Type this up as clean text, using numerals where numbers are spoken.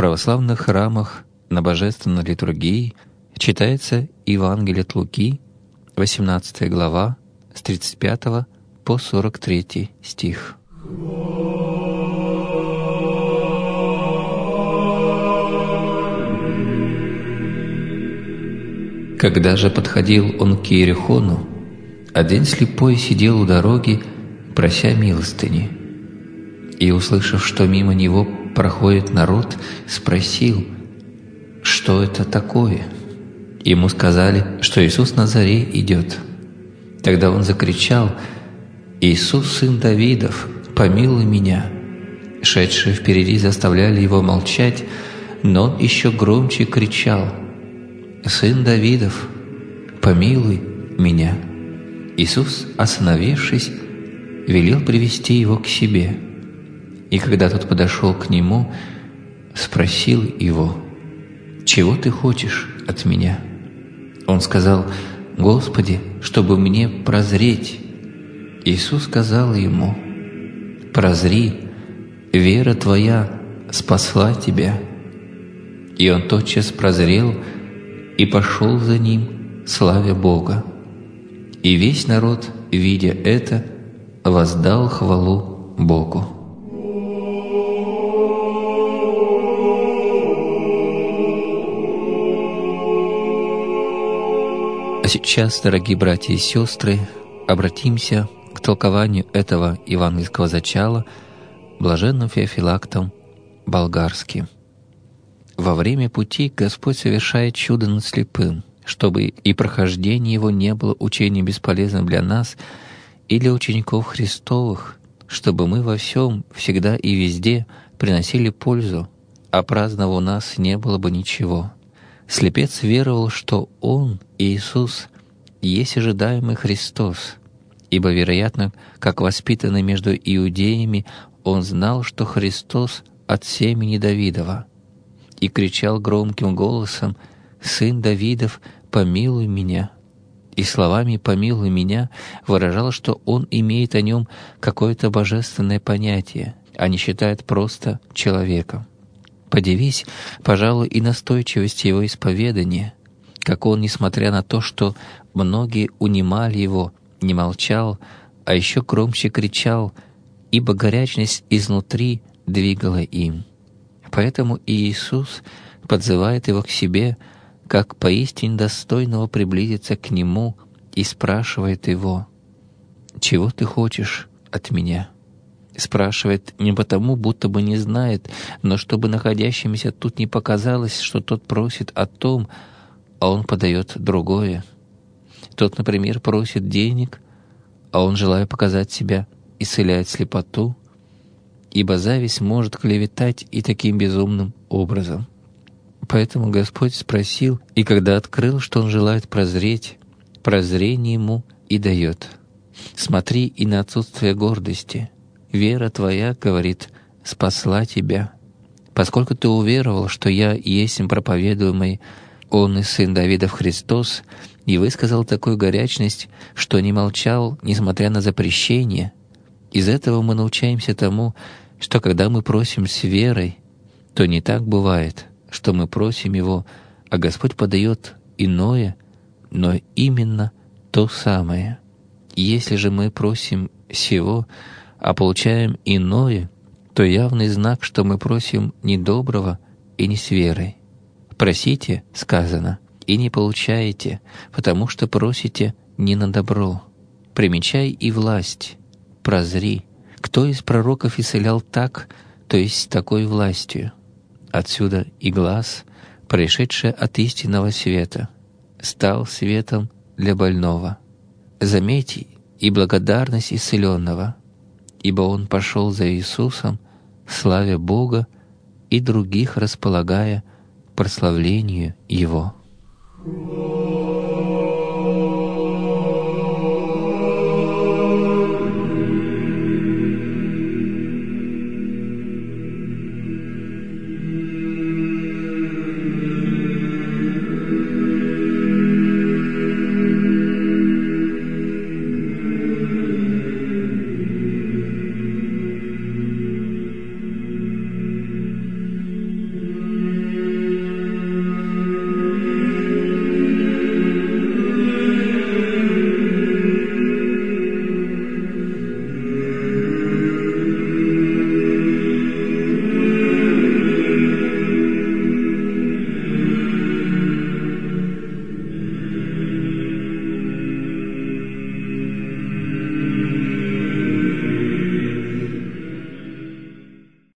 православных храмах на божественной литургии читается Евангелие от Луки, 18 глава, с 35 по 43 стих. Когда же подходил он к Иерихону, один слепой сидел у дороги, прося милостыни. И, услышав, что мимо него проходит народ, спросил, что это такое. Ему сказали, что Иисус Назарей идет. Тогда он закричал: «Иисус, сын Давидов, помилуй меня!» Шедшие впереди заставляли его молчать, но он еще громче кричал: «Сын Давидов, помилуй меня!» Иисус, остановившись, велел привести его к себе. И когда тот подошел к нему, спросил его: «Чего ты хочешь от меня?» Он сказал: «Господи, чтобы мне прозреть». Иисус сказал ему: «Прозри, вера твоя спасла тебя». И он тотчас прозрел и пошел за ним, славя Бога. И весь народ, видя это, воздал хвалу Богу. А сейчас, дорогие братья и сестры, обратимся к толкованию этого евангельского зачала блаженным Феофилактом Болгарским. Во время пути Господь совершает чудо над слепым, чтобы и прохождение его не было учением бесполезным для нас и для учеников Христовых, чтобы мы во всем, всегда и везде приносили пользу, а праздного у нас не было бы ничего. Слепец веровал, что Он, Иисус, есть ожидаемый Христос, ибо, вероятно, как воспитанный между иудеями, он знал, что Христос от семени Давидова, и кричал громким голосом: «Сын Давидов, помилуй меня!» И словами «помилуй меня» выражал, что он имеет о нем какое-то божественное понятие, а не считает просто человеком. Подивись, пожалуй, и настойчивости его исповедания, как он, несмотря на то, что многие унимали его, не молчал, а еще громче кричал, ибо горячность изнутри двигала им. Поэтому и Иисус подзывает его к себе, как поистине достойного приблизиться к Нему, и спрашивает его: «Чего ты хочешь от меня?» Спрашивает не потому, будто бы не знает, но чтобы находящимся тут не показалось, что тот просит о том, а он подает другое. Тот, например, просит денег, а он, желая показать себя, исцеляет слепоту, ибо зависть может клеветать и таким безумным образом. Поэтому Господь спросил, и когда открыл, что он желает прозреть, прозрение ему и дает. Смотри и на отсутствие гордости. Вера твоя, говорит, спасла тебя. Поскольку ты уверовал, что я есть проповедуемый Он и Сын Давидов Христос, и высказал такую горячность, что не молчал, несмотря на запрещение, из этого мы научаемся тому, что когда мы просим с верой, то не так бывает, что мы просим Его, а Господь подает иное, но именно то самое. Если же мы просим сего, а получаем иное, то явный знак, что мы просим не доброго и не с верой. «Просите, — сказано, — и не получаете, потому что просите не на добро. Примечай и власть, прозри. Кто из пророков исцелял так, то есть с такой властью? Отсюда и глаз, пришедший от истинного света, стал светом для больного. Заметь и благодарность исцеленного, ибо он пошел за Иисусом, славя Бога и других располагая к прославлению Его».